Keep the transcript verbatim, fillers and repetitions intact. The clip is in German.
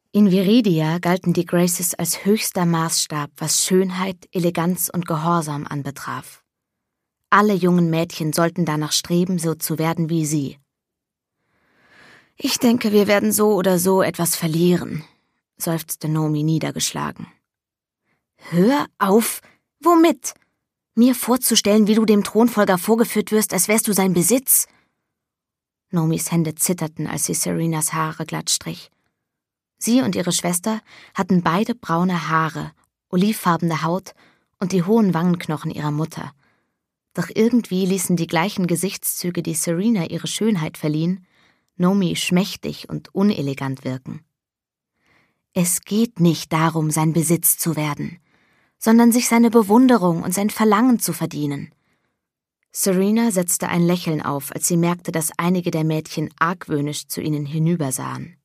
In Viridia galten die Graces als höchster Maßstab, was Schönheit, Eleganz und Gehorsam anbetraf. Alle jungen Mädchen sollten danach streben, so zu werden wie sie. »Ich denke, wir werden so oder so etwas verlieren«, seufzte Nomi niedergeschlagen. »Hör auf! Womit? Mir vorzustellen, wie du dem Thronfolger vorgeführt wirst, als wärst du sein Besitz?« Nomis Hände zitterten, als sie Serenas Haare glatt strich. Sie und ihre Schwester hatten beide braune Haare, olivfarbene Haut und die hohen Wangenknochen ihrer Mutter. Doch irgendwie ließen die gleichen Gesichtszüge, die Serena ihre Schönheit verliehen, Nomi schmächtig und unelegant wirken. Es geht nicht darum, sein Besitz zu werden, sondern sich seine Bewunderung und sein Verlangen zu verdienen. Serena setzte ein Lächeln auf, als sie merkte, dass einige der Mädchen argwöhnisch zu ihnen hinübersahen.